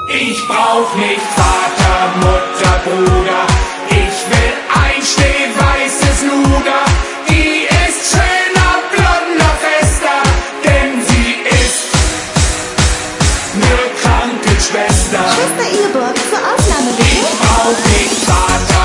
Ich brauch nicht Vater, Mutter, Bruder. Ich will ein stehweißes Luder. Die ist schöner, blonder, fester, denn sie ist ne Krankenschwester. Schwester Ingeborg, zur Aufnahme bitte. Ich brauch nicht Vater.